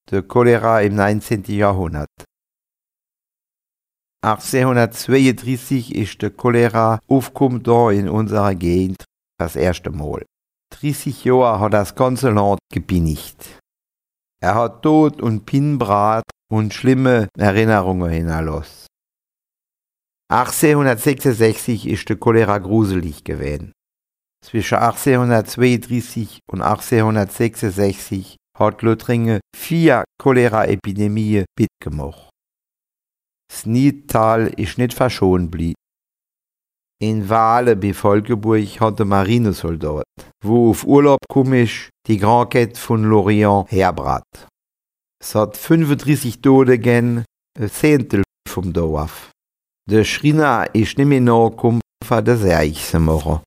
der Cholera im 19. Jahrhundert. 1832 ist der Cholera aufgekommen da in unserer Gegend das erste Mal. 30 Jahre hat das ganze Land gebinigt. Er hat Tod und Pinnenbrat und schlimme Erinnerungen hinterlassen. 1866 ist der Cholera gruselig gewesen. Zwischen 1832 und 1866 hat Lothringen 4 Cholera-Epidemien mitgemacht. Das Nidtal ist nicht verschont geblieben. In Wale bei Volkeburg hat der Marinesoldat, wo auf Urlaub gekommen ist, die Krankheit von Lorient herbrat. Es hat 35 Tote gegeben, ein Zehntel vom Dorf. Der Schreiner ist nicht mehr nachgekommen, um das Eich zu machen.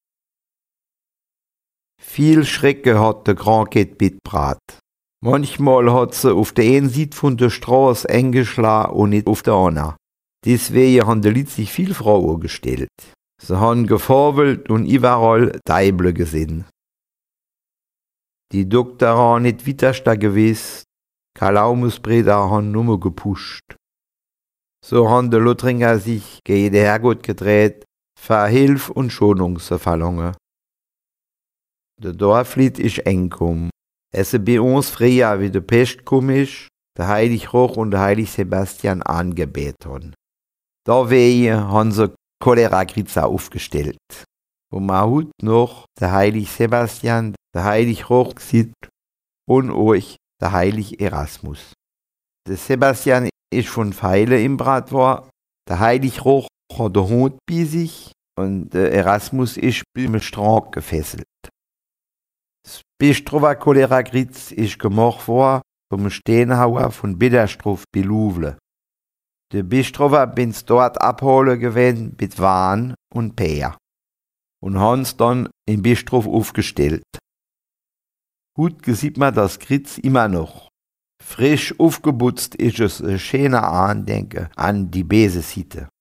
Viel Schrecken hat die Krankheit mitgebracht. Manchmal hat sie auf der einen Seite von der Straße eingeschlagen und nicht auf der anderen. Deswegen haben die Leute sich viel Frauen gestellt. Sie haben gefabelt und überall Teibel gesehen. Die Doktor haben nicht weiter gewusst, keine Laumusbrüder haben nur gepusht. So haben die Lothringer sich gegen den Herrgott gedreht, für Hilfe und Schonung zu verlangen. Der Dorflied ist eng gekommen. Es ist bei uns früher, wie der Pest gekommen ist, der Heilig Roch und der Heilig Sebastian angebetet haben. Deswegen haben sie Cholera-Kreuze aufgestellt, wo man heute noch der Heilig Sebastian, der Heilig Roch sieht und euch der Heilig Erasmus. Der Sebastian ist von Pfeile im Brat war, der Heilig Roch hat den Hund bei sich und der Erasmus ist beim Strang gefesselt. Das Bistrover Cholera-Kreuz ist gemacht worden vom Steinhauer von Bitterstroff bei Louvle. Der Bistrover bin's dort abholen gewesen mit Wein und Peer und haben's dann im Bistrof aufgestellt. Gut sieht man das Kreuz immer noch. Frisch aufgeputzt ist es ein schöner Andenken an die Besenseite.